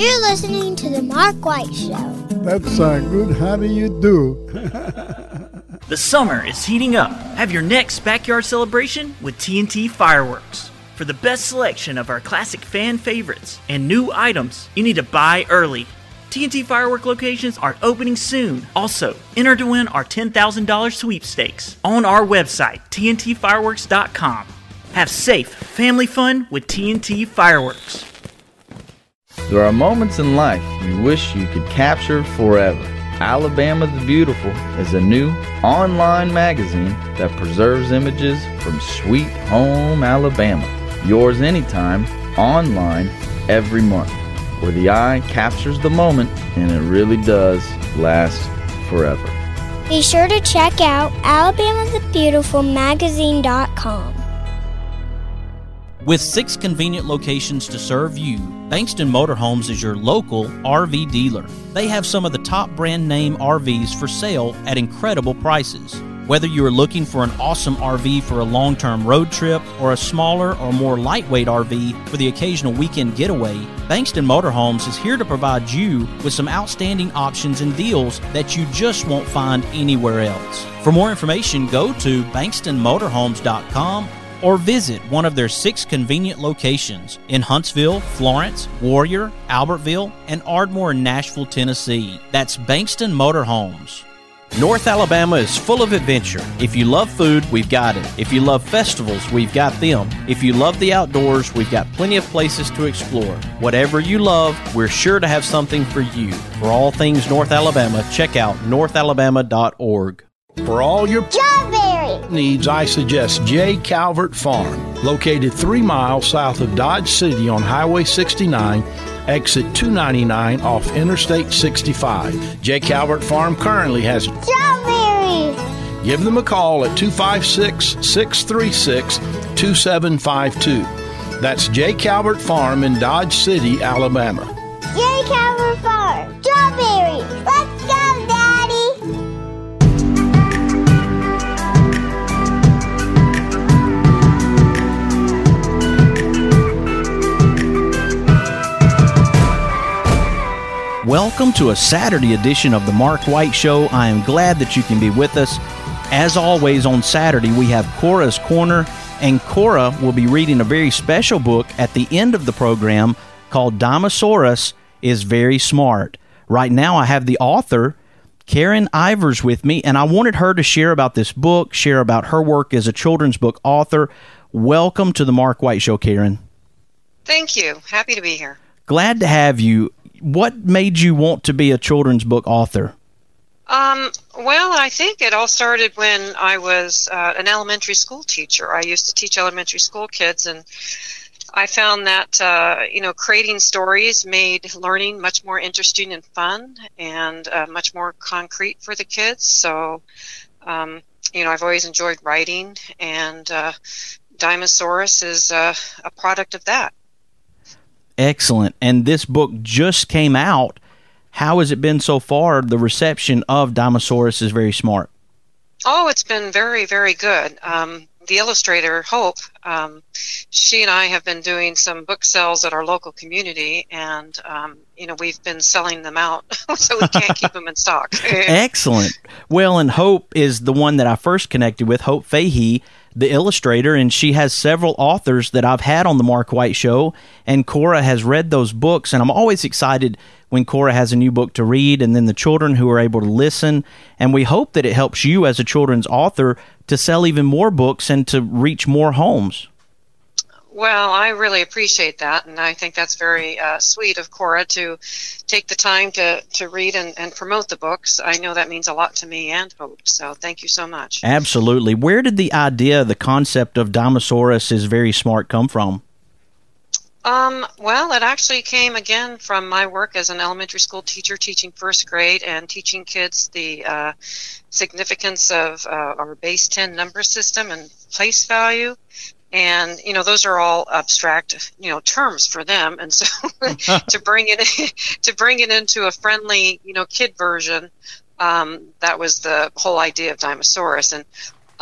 You're listening to The Mark White Show. That's good. How do you do? The summer is heating up. Have your next backyard celebration with TNT Fireworks. For the best selection of our classic fan favorites and new items, you need to buy early. TNT Firework locations are opening soon. Also, enter to win our $10,000 sweepstakes on our website, tntfireworks.com. Have safe family fun with TNT Fireworks. There are moments in life you wish you could capture forever. Alabama the Beautiful is a new online magazine that preserves images from sweet home Alabama. Yours anytime, online, every month, where the eye captures the moment and it really does last forever. Be sure to check out alabamathebeautifulmagazine.com. With 6 convenient locations to serve you, Bankston Motorhomes is your local RV dealer. They have some of the top brand name RVs for sale at incredible prices. Whether you are looking for an awesome RV for a long-term road trip or a smaller or more lightweight RV for the occasional weekend getaway, Bankston Motorhomes is here to provide you with some outstanding options and deals that you just won't find anywhere else. For more information, go to bankstonmotorhomes.com or visit one of their 6 convenient locations in Huntsville, Florence, Warrior, Albertville, and Ardmore, Nashville, Tennessee. That's Bankston Motorhomes. North Alabama is full of adventure. If you love food, we've got it. If you love festivals, we've got them. If you love the outdoors, we've got plenty of places to explore. Whatever you love, we're sure to have something for you. For all things North Alabama, check out northalabama.org. For all your Strawberry needs, I suggest J. Calvert Farm, located 3 miles south of Dodge City on Highway 69, exit 299 off Interstate 65. J. Calvert Farm currently has strawberries. Give them a call at 256-636-2752. That's J. Calvert Farm in Dodge City, Alabama. J. Calvert Farm. Strawberries. Let's go, Daddy. Welcome to a Saturday edition of the Mark White Show. I am glad that you can be with us. As always, on Saturday, we have Cora's Corner, and Cora will be reading a very special book at the end of the program called Dinosaurus is Very Smart. Right now, I have the author, Karen Ivers, with me, and I wanted her to share about this book, share about her work as a children's book author. Welcome to the Mark White Show, Karen. Thank you. Happy to be here. Glad to have you. What made you want to be a children's book author? Well, I think it all started when I was an elementary school teacher. I used to teach elementary school kids, and I found that, creating stories made learning much more interesting and fun and much more concrete for the kids. So, I've always enjoyed writing, and Dinosaurus is a product of that. Excellent. And this book just came out. How has it been so far, the reception of Dinosaurus is Very Smart? Oh, it's been very, very good. The illustrator, Hope, she and I have been doing some book sales at our local community, and, we've been selling them out, so we can't keep them in stock. Excellent. Well, and Hope is the one that I first connected with, Hope Fahey, the illustrator, and she has several authors that I've had on the Mark White Show, and Cora has read those books, and I'm always excited when Cora has a new book to read, and then the children who are able to listen, and we hope that it helps you as a children's author to sell even more books and to reach more homes. Well, I really appreciate that, and I think that's very sweet of Cora to take the time to read and promote the books. I know that means a lot to me and Hope, so thank you so much. Absolutely. Where did the idea, the concept of Dinosaurus is Very Smart come from? Well, it actually came again from my work as an elementary school teacher, teaching first grade and teaching kids the significance of our base 10 number system and place value. And, those are all abstract, terms for them. And so to bring it into a friendly, kid version, that was the whole idea of Dinosaurus. And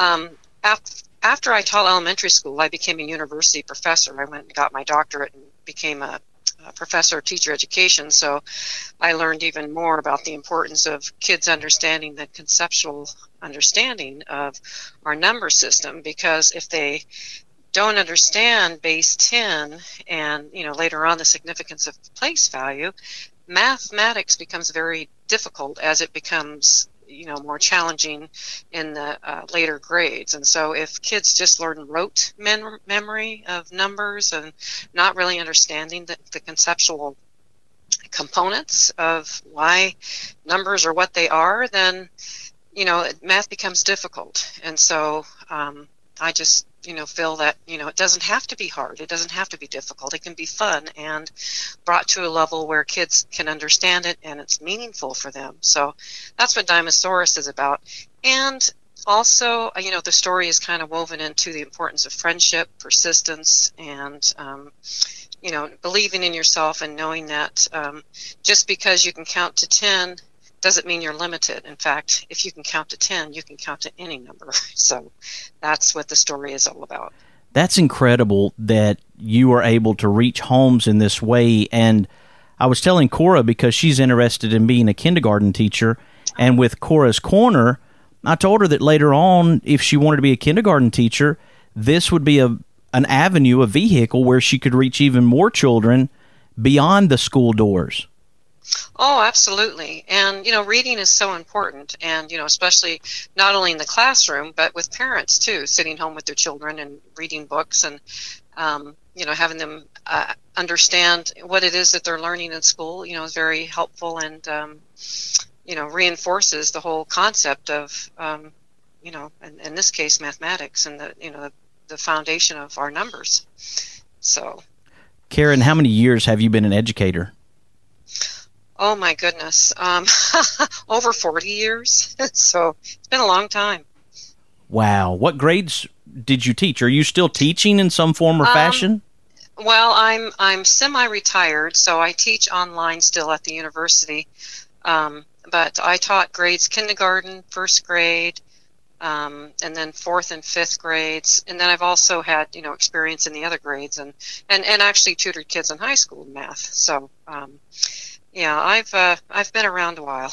after I taught elementary school, I became a university professor. I went and got my doctorate and became a professor of teacher education, so I learned even more about the importance of kids understanding the conceptual understanding of our number system, because if they don't understand base 10 and, later on the significance of place value, mathematics becomes very difficult as it becomes more challenging in the later grades. And so if kids just learn rote memory of numbers and not really understanding the conceptual components of why numbers are what they are, then math becomes difficult. And so I just feel that it doesn't have to be hard, it doesn't have to be difficult, it can be fun and brought to a level where kids can understand it and it's meaningful for them. So that's what Dinosaurus is about. And also, the story is kind of woven into the importance of friendship, persistence, and believing in yourself and knowing that just because you can count to 10 doesn't mean you're limited. In fact, if you can count to 10, you can count to any number. So that's what the story is all about. That's incredible that you are able to reach homes in this way. And I was telling Cora, because she's interested in being a kindergarten teacher, and with Cora's Corner, I told her that later on, if she wanted to be a kindergarten teacher, this would be an avenue, a vehicle where she could reach even more children beyond the school doors. Oh, absolutely. And, reading is so important. And, especially not only in the classroom, but with parents, too, sitting home with their children and reading books and, having them understand what it is that they're learning in school, is very helpful and, reinforces the whole concept of, in this case, mathematics and the foundation of our numbers. So, Karen, how many years have you been an educator? Oh, my goodness. Over 40 years. So it's been a long time. Wow. What grades did you teach? Are you still teaching in some form or fashion? Well, I'm semi-retired, so I teach online still at the university. But I taught grades kindergarten, first grade, and then fourth and fifth grades. And then I've also had, experience in the other grades and actually tutored kids in high school in math. So, yeah, I've been around a while,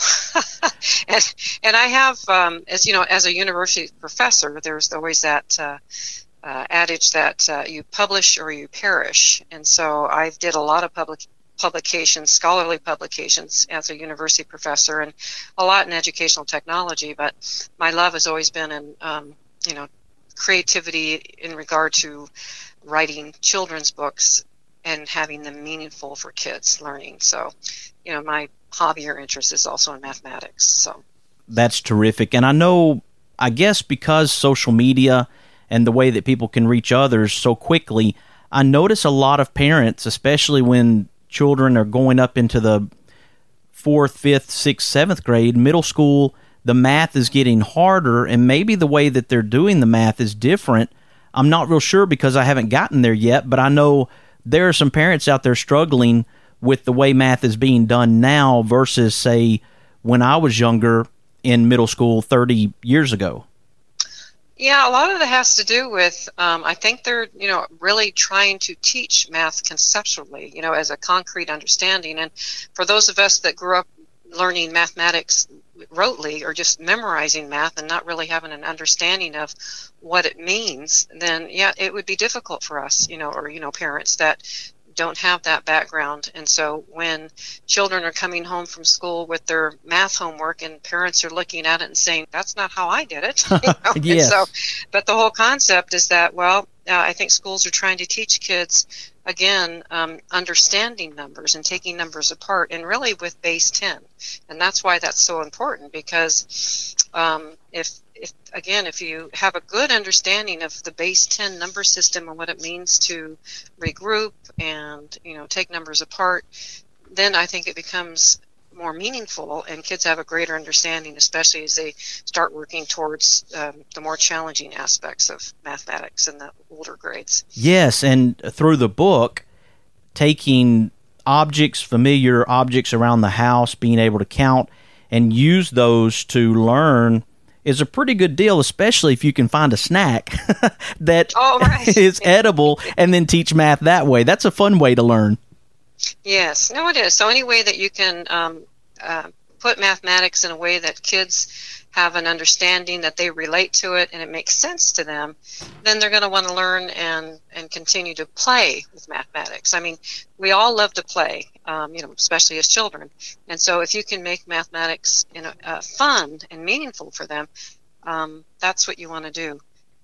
and I have, as a university professor, there's always that adage that you publish or you perish, and so I did a lot of publications, scholarly publications, as a university professor, and a lot in educational technology. But my love has always been in, creativity in regard to writing children's books and having them meaningful for kids learning. So, my hobby or interest is also in mathematics. So that's terrific. And I guess because social media and the way that people can reach others so quickly, I notice a lot of parents, especially when children are going up into the 4th, 5th, 6th, 7th grade, middle school, the math is getting harder, and maybe the way that they're doing the math is different. I'm not real sure because I haven't gotten there yet, but I know there are some parents out there struggling with the way math is being done now versus, say, when I was younger in middle school 30 years ago. Yeah, a lot of it has to do with, I think they're, really trying to teach math conceptually, as a concrete understanding. And for those of us that grew up learning mathematics rotely or just memorizing math and not really having an understanding of what it means, then, yeah, it would be difficult for us, or parents that don't have that background. And so when children are coming home from school with their math homework and parents are looking at it and saying, that's not how I did it. Yes. And so, but the whole concept is that, I think schools are trying to teach kids, again, understanding numbers and taking numbers apart, and really with base 10. And that's why that's so important, because if you have a good understanding of the base 10 number system and what it means to regroup and, take numbers apart, then I think it becomes more meaningful and kids have a greater understanding, especially as they start working towards the more challenging aspects of mathematics in the older grades. Yes, and through the book, taking familiar objects around the house, being able to count and use those to learn is a pretty good deal, especially if you can find a snack that is edible and then teach math that way. That's a fun way to learn. Yes, no, it is. So any way that you can put mathematics in a way that kids have an understanding, that they relate to it and it makes sense to them, then they're going to want to learn and continue to play with mathematics. I mean, we all love to play, especially as children. And so if you can make mathematics fun and meaningful for them, that's what you want to do.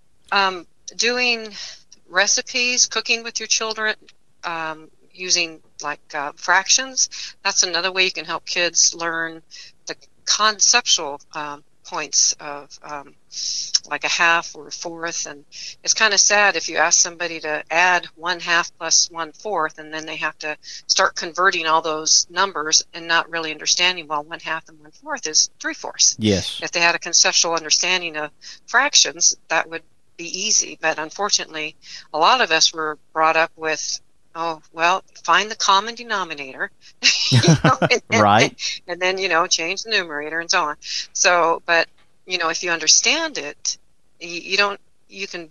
Doing recipes, cooking with your children, using fractions, that's another way you can help kids learn the conceptual points of like a half or a fourth. And it's kind of sad if you ask somebody to add 1/2 plus 1/4, and then they have to start converting all those numbers and not really understanding, well, 1/2 and 1/4 is 3/4. Yes. If they had a conceptual understanding of fractions, that would be easy. But unfortunately, a lot of us were brought up with, find the common denominator, right? And then, change the numerator and so on. So, but, if you understand it, you can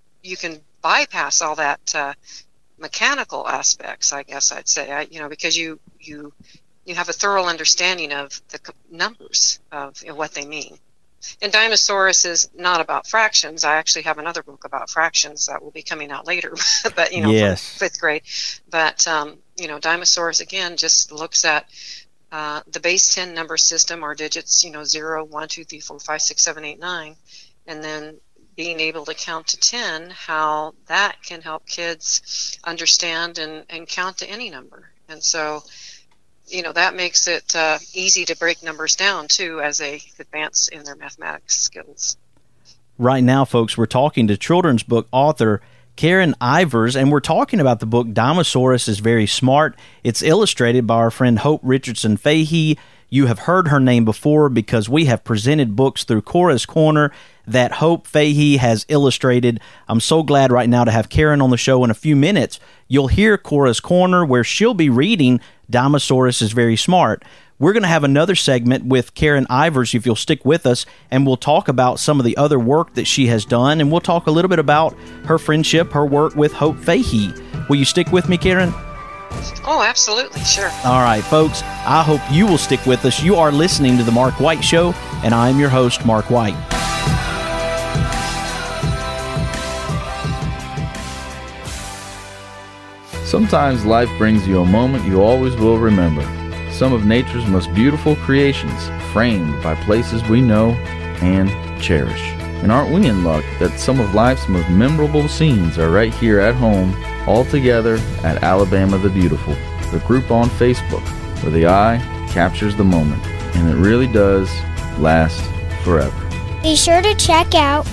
bypass all that mechanical aspects, I guess I'd say, because you have a thorough understanding of the numbers of what they mean. And Dinosaurus is not about fractions. I actually have another book about fractions that will be coming out later, but yes. For 5th grade. But Dinosaurus again just looks at the base 10 number system, or digits, 0, 1, 2, 3, 4, 5, 6, 7, 8, 9, and then being able to count to 10. How that can help kids understand and count to any number, and so. That makes it easy to break numbers down, too, as they advance in their mathematics skills. Right now, folks, we're talking to children's book author Karen Ivers, and we're talking about the book Dinosaurus is Very Smart. It's illustrated by our friend Hope Richardson Fahey. You have heard her name before because we have presented books through Cora's Corner that Hope Fahey has illustrated. I'm so glad right now to have Karen on the show. In a few minutes, you'll hear Cora's Corner, where she'll be reading Dinosaurus is Very Smart. We're going to have another segment with Karen Ivers, if you'll stick with us, and we'll talk about some of the other work that she has done, and we'll talk a little bit about her friendship, her work with Hope Fahey. Will you stick with me, Karen? Oh, absolutely, sure. All right, folks, I hope you will stick with us. You are listening to The Mark White Show, and I'm your host, Mark White. Sometimes life brings you a moment you always will remember. Some of nature's most beautiful creations, framed by places we know and cherish. And aren't we in luck that some of life's most memorable scenes are right here at home, all together at Alabama the Beautiful, the group on Facebook, where the eye captures the moment, and it really does last forever. Be sure to check out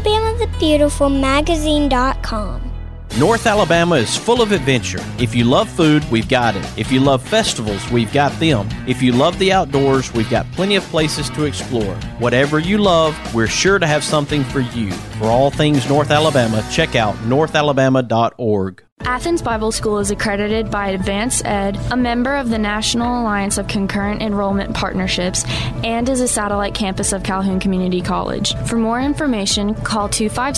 alabamathebeautifulmagazine.com. North Alabama is full of adventure. If you love food, we've got it. If you love festivals, we've got them. If you love the outdoors, we've got plenty of places to explore. Whatever you love, we're sure to have something for you. For all things North Alabama, check out northalabama.org. Athens Bible School is accredited by Advanced Ed, a member of the National Alliance of Concurrent Enrollment Partnerships, and is a satellite campus of Calhoun Community College. For more information, call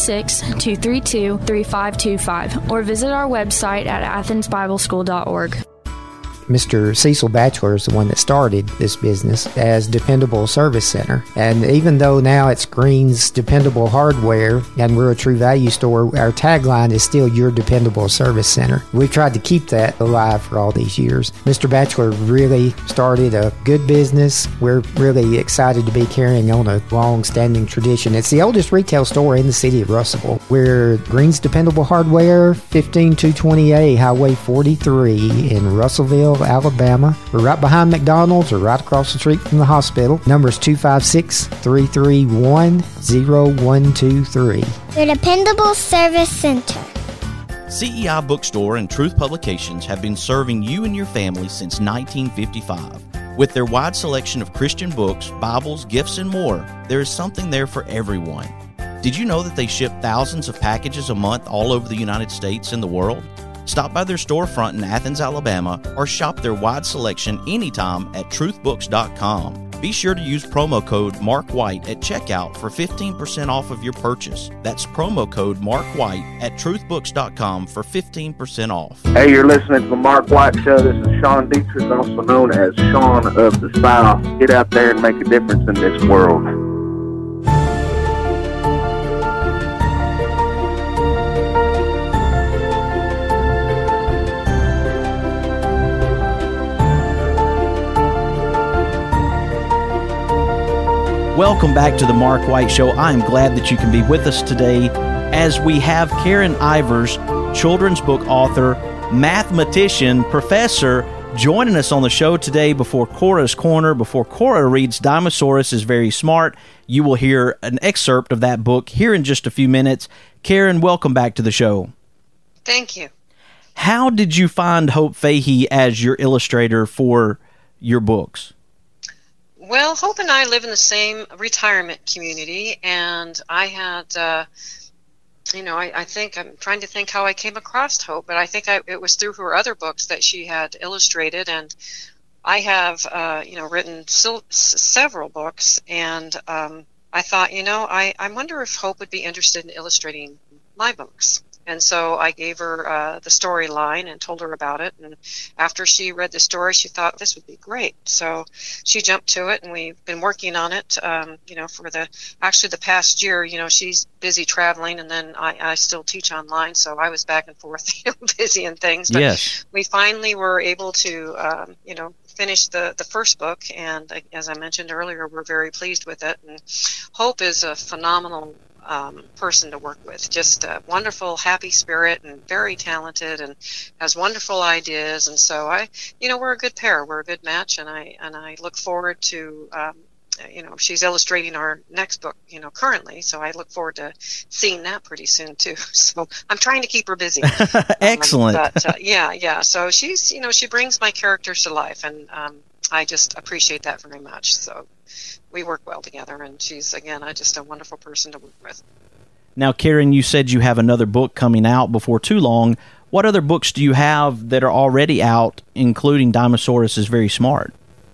256-232-3525 or visit our website at athensbibleschool.org. Mr. Cecil Batchelor is the one that started this business as Dependable Service Center. And even though now it's Green's Dependable Hardware and we're a True Value store, our tagline is still Your Dependable Service Center. We've tried to keep that alive for all these years. Mr. Batchelor really started a good business. We're really excited to be carrying on a long-standing tradition. It's the oldest retail store in the city of Russellville. We're Green's Dependable Hardware, 15220A Highway 43 in Russellville, Alabama. We're right behind McDonald's or right across the street from the hospital. Number is 256-331-0123. Your Dependable Service Center. CEI Bookstore and Truth Publications have been serving you and your family since 1955. With their wide selection of Christian books, Bibles, gifts, and more, there is something there for everyone. Did you know that they ship thousands of packages a month all over the United States and the world? Stop by their storefront in Athens, Alabama, or shop their wide selection anytime at truthbooks.com. Be sure to use promo code MarkWhite at checkout for 15% off of your purchase. That's promo code MarkWhite at truthbooks.com for 15% off. Hey, you're listening to the Mark White Show. This is Sean Dietrich, also known as Sean of the South. Get out there and make a difference in this world. Welcome back to the Mark White Show. I'm glad that you can be with us today as we have Karen Ivers, children's book author, mathematician, professor, joining us on the show today before Cora's Corner. Before Cora reads Dinosaurus is Very Smart, you will hear an excerpt of that book here in just a few minutes. Karen, welcome back to the show. Thank you. How did you find Hope Fahey as your illustrator for your books? Well, Hope and I live in the same retirement community, and I had, I think, I'm trying to think how I came across Hope, but I think it was through her other books that she had illustrated, and I have, written several books, and I thought, I wonder if Hope would be interested in illustrating my books. And so I gave her the storyline and told her about it. And after she read the story, she thought this would be great. So she jumped to it, and we've been working on it, for the past year. She's busy traveling, and then I still teach online. So I was back and forth, busy and things. But yes, we finally were able to, finish the first book. And as I mentioned earlier, we're very pleased with it. And Hope is a phenomenal person to work with, just a wonderful, happy spirit, and very talented, and has wonderful ideas. And so we're a good pair, we're a good match, and I look forward to, she's illustrating our next book, currently. So I look forward to seeing that pretty soon too. So I'm trying to keep her busy. Excellent. Yeah. So she's, she brings my characters to life, and I just appreciate that very much. So we work well together, and she's, again, just a wonderful person to work with. Now, Karen, you said you have another book coming out before too long. What other books do you have that are already out, including Dinosaurus is Very Smart?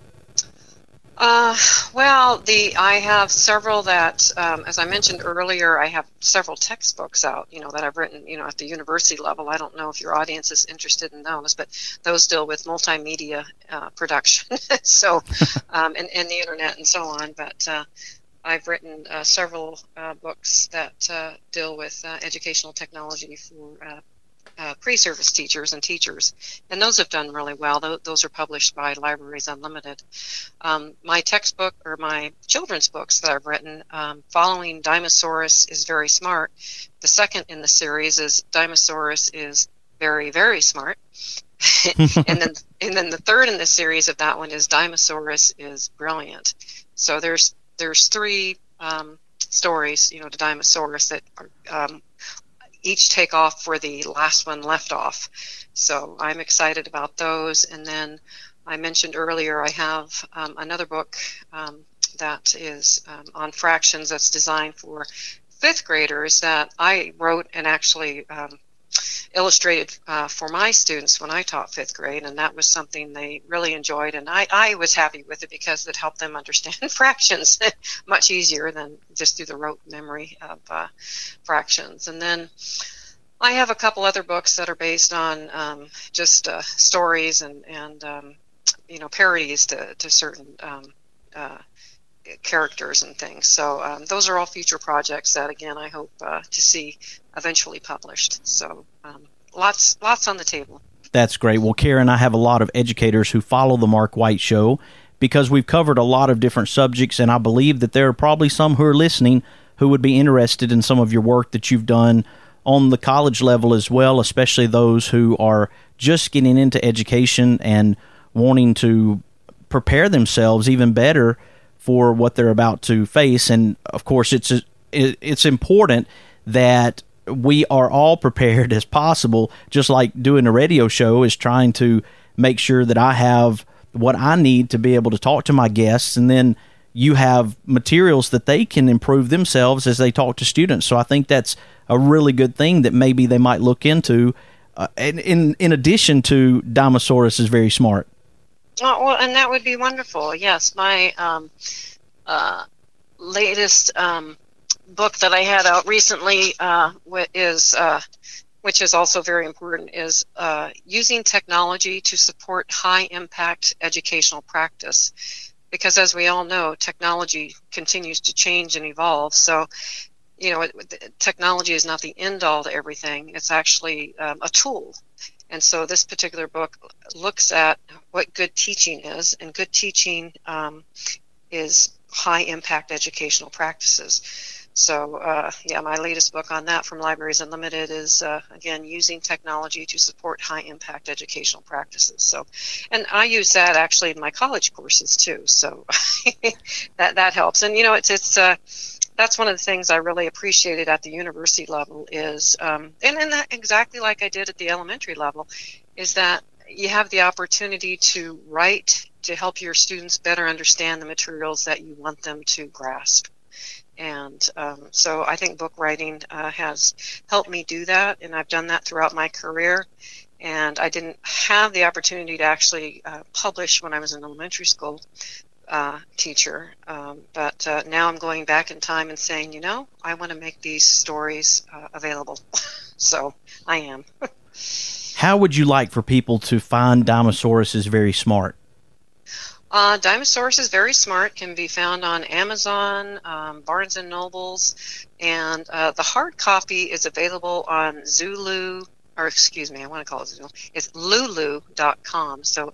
I have several that, as I mentioned earlier, I have several textbooks out, that I've written, at the university level. I don't know if your audience is interested in those, but those deal with multimedia production, so, and the internet and so on. But I've written several books that deal with educational technology for pre-service teachers and teachers, and those have done really well. Those are published by Libraries Unlimited. My textbook, or my children's books that I've written, following Dinosaurus is Very Smart, the second in the series is Dinosaurus is Very, Very Smart, and then the third in the series of that one is Dinosaurus is Brilliant. So there's three stories, to Dinosaurus that are each take off where the last one left off. So I'm excited about those. And then I mentioned earlier I have another book that is on fractions that's designed for fifth graders that I wrote and actually illustrated for my students when I taught fifth grade, and that was something they really enjoyed, and I was happy with it because it helped them understand fractions much easier than just through the rote memory of fractions. And then I have a couple other books that are based on just stories and parodies to certain characters and things. So those are all future projects that, again, I hope to see eventually published. So lots on the table. That's great. Well, Karen, I have a lot of educators who follow the Mark White Show because we've covered a lot of different subjects, and I believe that there are probably some who are listening who would be interested in some of your work that you've done on the college level as well, especially those who are just getting into education and wanting to prepare themselves even better for what they're about to face. And of course, it's important that we are all prepared as possible, just like doing a radio show is trying to make sure that I have what I need to be able to talk to my guests, and then you have materials that they can improve themselves as they talk to students. So I think that's a really good thing that maybe they might look into in addition to Dinosaurus is Very Smart. Well, and that would be wonderful. Yes, my latest book that I had out recently which is also very important, is using technology to support high-impact educational practice. Because as we all know, technology continues to change and evolve. So, technology is not the end-all to everything. It's actually a tool. And so this particular book looks at what good teaching is, and good teaching is high-impact educational practices. So, my latest book on that from Libraries Unlimited is, again, using technology to support high-impact educational practices. So, and I use that actually in my college courses too. So that helps. And that's one of the things I really appreciated at the university level is, and that exactly like I did at the elementary level, is that you have the opportunity to write to help your students better understand the materials that you want them to grasp. And so I think book writing has helped me do that, and I've done that throughout my career. And I didn't have the opportunity to actually publish when I was an elementary school teacher, but now I'm going back in time and saying, I want to make these stories available. So I am. How would you like for people to find Dinosaurus is Very Smart? Dinosaurus is Very Smart can be found on Amazon, Barnes & Nobles, and the hard copy is available on Zulu, or excuse me, I want to call it Zulu. It's lulu.com, so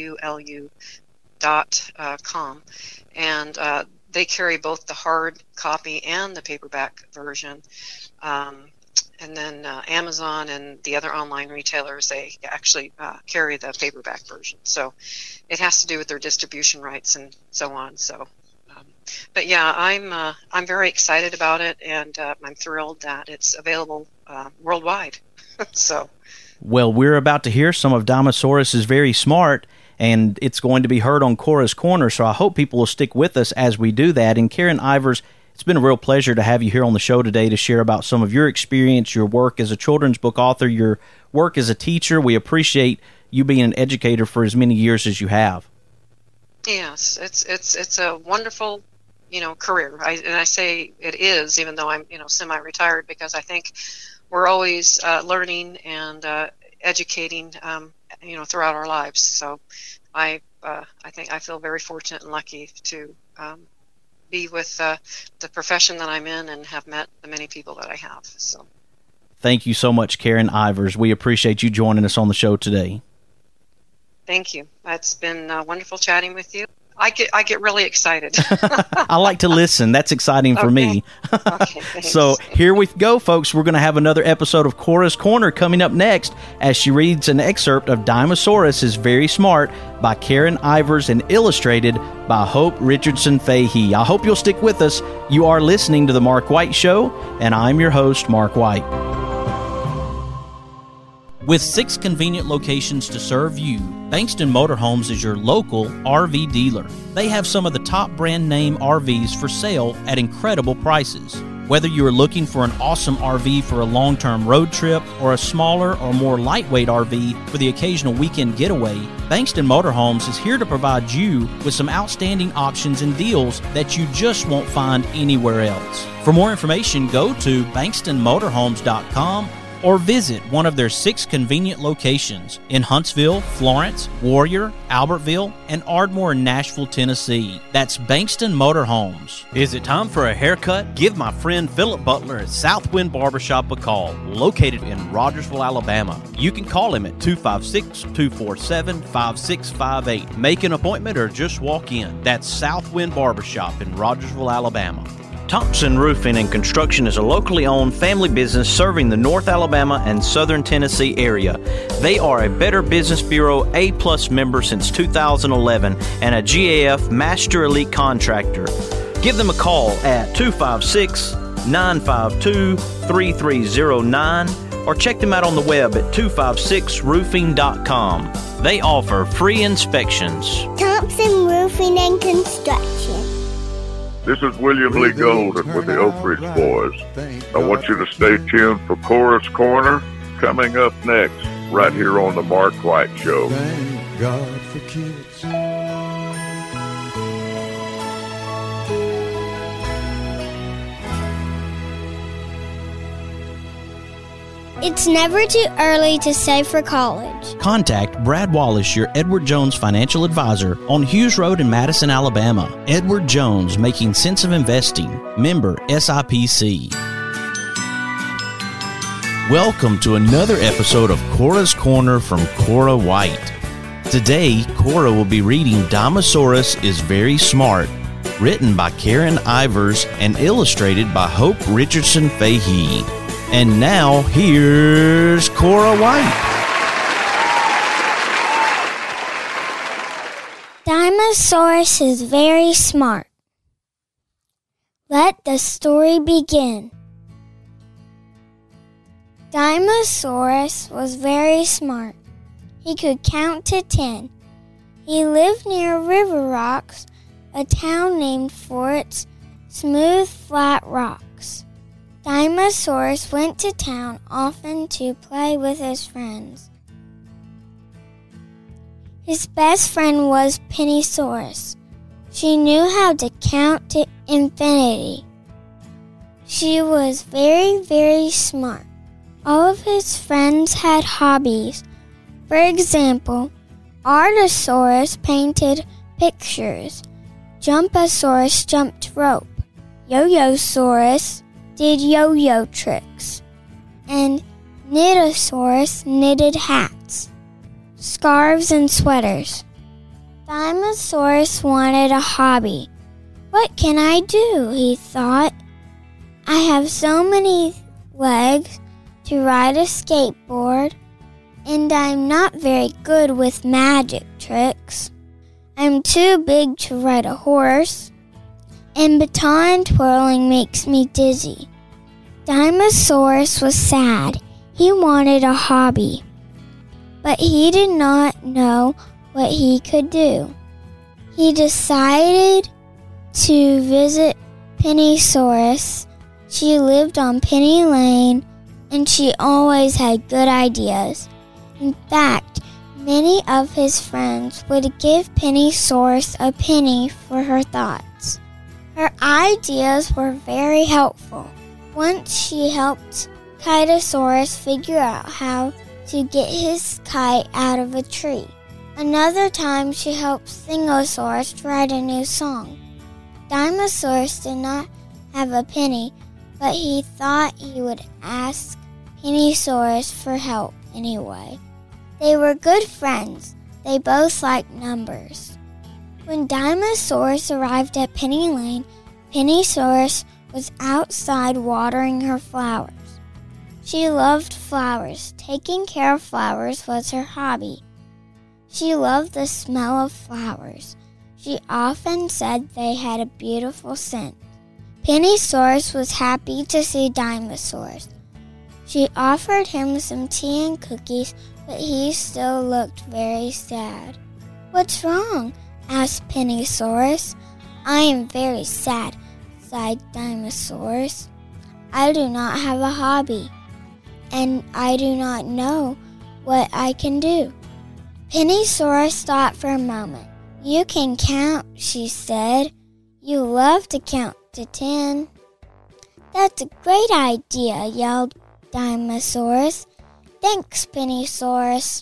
LULU.com, and they carry both the hard copy and the paperback version. And then Amazon and the other online retailers, they actually carry the paperback version. So it has to do with their distribution rights and so on. So, but yeah, I'm very excited about it, and I'm thrilled that it's available worldwide. So. Well, we're about to hear some of Dinosaurus is Very Smart, and it's going to be heard on Cora's Corner. So I hope people will stick with us as we do that. And Karen Ivers, it's been a real pleasure to have you here on the show today to share about some of your experience, your work as a children's book author, your work as a teacher. We appreciate you being an educator for as many years as you have. Yes, it's a wonderful, career. I say it is, even though I'm, semi-retired, because I think we're always learning and educating, throughout our lives. So I think I feel very fortunate and lucky to be with the profession that I'm in and have met the many people that I have. So, thank you so much, Karen Ivers. We appreciate you joining us on the show today. Thank you. It's been wonderful chatting with you. I get really excited. I like to listen. That's exciting for me. Okay, thanks. So here we go, folks. We're going to have another episode of Cora's Corner coming up next as she reads an excerpt of Dinosaurus is Very Smart by Karen Ivers and illustrated by Hope Richardson Fahey. I hope you'll stick with us. You are listening to The Mark White Show, and I'm your host, Mark White. With 6 convenient locations to serve you, Bankston Motorhomes is your local RV dealer. They have some of the top brand name RVs for sale at incredible prices. Whether you are looking for an awesome RV for a long-term road trip or a smaller or more lightweight RV for the occasional weekend getaway, Bankston Motorhomes is here to provide you with some outstanding options and deals that you just won't find anywhere else. For more information, go to bankstonmotorhomes.com or visit one of their 6 convenient locations in Huntsville, Florence, Warrior, Albertville, and Ardmore in Nashville, Tennessee. That's Bankston Motorhomes. Is it time for a haircut? Give my friend Philip Butler at Southwind Barbershop a call, located in Rogersville, Alabama. You can call him at 256-247-5658. Make an appointment or just walk in. That's Southwind Barbershop in Rogersville, Alabama. Thompson Roofing and Construction is a locally owned family business serving the North Alabama and Southern Tennessee area. They are a Better Business Bureau A+ member since 2011 and a GAF Master Elite Contractor. Give them a call at 256-952-3309 or check them out on the web at 256roofing.com. They offer free inspections. Thompson Roofing and Construction. This is William Lee Golden with the Oak Ridge Boys. I want you to stay tuned for Cora's Corner coming up next, right here on The Mark White Show. Thank God for kids. It's never too early to save for college. Contact Brad Wallace, your Edward Jones financial advisor, on Hughes Road in Madison, Alabama. Edward Jones, making sense of investing. Member SIPC. Welcome to another episode of Cora's Corner from Cora White. Today, Cora will be reading Dinosaurus is Very Smart, written by Karen Ivers and illustrated by Hope Richardson Fahey. And now, here's Cora White. Dinosaurus is very smart. Let the story begin. Dinosaurus was very smart. He could count to 10. He lived near River Rocks, a town named for its smooth, flat rocks. Dinosaurus went to town often to play with his friends. His best friend was Pennysaurus. She knew how to count to infinity. She was very, very smart. All of his friends had hobbies. For example, Artosaurus painted pictures. Jumpasaurus jumped rope. Yo-Yo-Saurus did yo-yo tricks. And Knitosaurus knitted hats, scarves, and sweaters. Dinosaurus wanted a hobby. What can I do? He thought. I have so many legs to ride a skateboard, and I'm not very good with magic tricks. I'm too big to ride a horse, and baton twirling makes me dizzy. Dinosaurus was sad. He wanted a hobby, but he did not know what he could do. He decided to visit Pennysaurus. She lived on Penny Lane, and she always had good ideas. In fact, many of his friends would give Pennysaurus a penny for her thoughts. Her ideas were very helpful. Once she helped Kitesaurus figure out how to get his kite out of a tree. Another time she helped Thingosaurus write a new song. Dinosaurus did not have a penny, but he thought he would ask Pennysaurus for help anyway. They were good friends. They both liked numbers. When Dinosaurus arrived at Penny Lane, Pennysaurus was outside watering her flowers. She loved flowers. Taking care of flowers was her hobby. She loved the smell of flowers. She often said they had a beautiful scent. Pennysaurus was happy to see Dinosaurus. She offered him some tea and cookies, but he still looked very sad. "What's wrong?" asked Pennysaurus. "I am very sad," sighed Dinosaurus. "I do not have a hobby, and I do not know what I can do." Pennysaurus thought for a moment. "You can count," she said. "You love to count to 10. "That's a great idea," yelled Dinosaurus. "Thanks, Pennysaurus."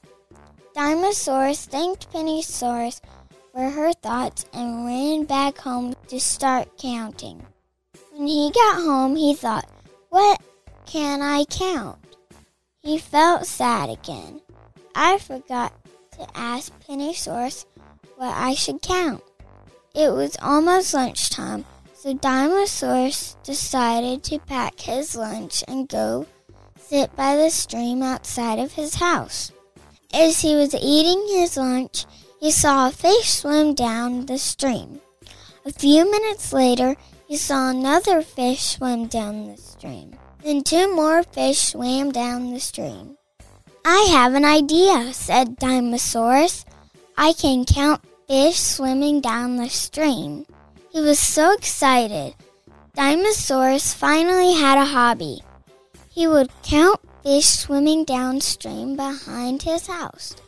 Dinosaurus thanked Pennysaurus for her thoughts and ran back home to start counting. When he got home, he thought, "What can I count?" He felt sad again. "I forgot to ask Pennysaurus what I should count." It was almost lunchtime, so Dinosaurus decided to pack his lunch and go sit by the stream outside of his house. As he was eating his lunch, he saw a fish swim down the stream. A few minutes later, he saw another fish swim down the stream. Then 2 more fish swam down the stream. "I have an idea," said Dinosaurus. "I can count fish swimming down the stream." He was so excited. Dinosaurus finally had a hobby. He would count fish swimming downstream behind his house.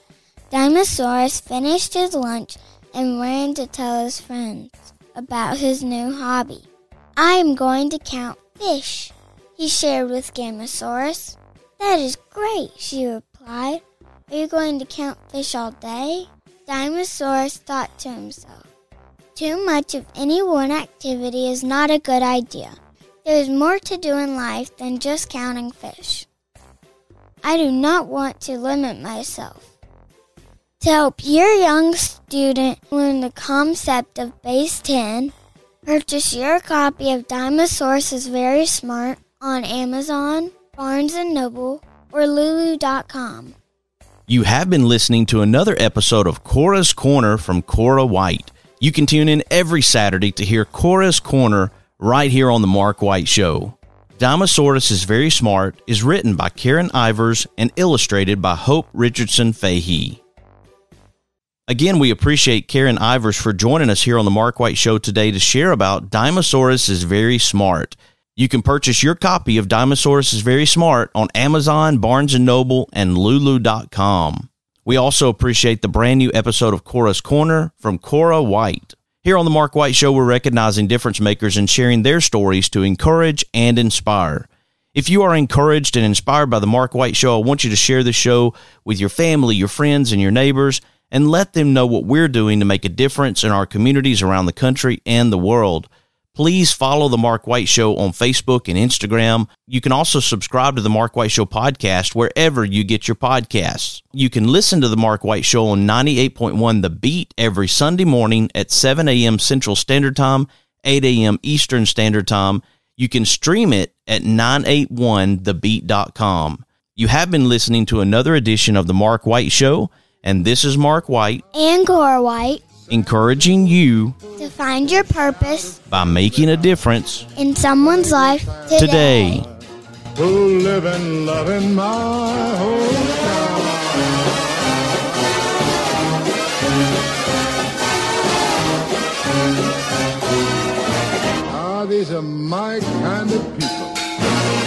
Dinosaurus finished his lunch and ran to tell his friends about his new hobby. I am going to count fish, he shared with Gamosaurus. That is great, she replied. Are you going to count fish all day? Dinosaurus thought to himself, too much of any one activity is not a good idea. There is more to do in life than just counting fish. I do not want to limit myself. To help your young student learn the concept of Base 10, purchase your copy of Dinosaurus is Very Smart on Amazon, Barnes & Noble, or Lulu.com. You have been listening to another episode of Cora's Corner from Cora White. You can tune in every Saturday to hear Cora's Corner right here on The Mark White Show. Dinosaurus is Very Smart is written by Karen Ivers and illustrated by Hope Richardson Fahey. Again, we appreciate Karen Ivers for joining us here on The Mark White Show today to share about Dinosaurus is Very Smart. You can purchase your copy of Dinosaurus is Very Smart on Amazon, Barnes & Noble, and Lulu.com. We also appreciate the brand new episode of Cora's Corner from Cora White. Here on The Mark White Show, we're recognizing difference makers and sharing their stories to encourage and inspire. If you are encouraged and inspired by The Mark White Show, I want you to share the show with your family, your friends, and your neighbors, and let them know what we're doing to make a difference in our communities around the country and the world. Please follow The Mark White Show on Facebook and Instagram. You can also subscribe to The Mark White Show podcast wherever you get your podcasts. You can listen to The Mark White Show on 98.1 The Beat every Sunday morning at 7 a.m. Central Standard Time, 8 a.m. Eastern Standard Time. You can stream it at 981thebeat.com. You have been listening to another edition of The Mark White Show, and this is Mark White and Cora White, encouraging you to find your purpose by making a difference in someone's life today. Who live and love in my hometown. These are my kind of people.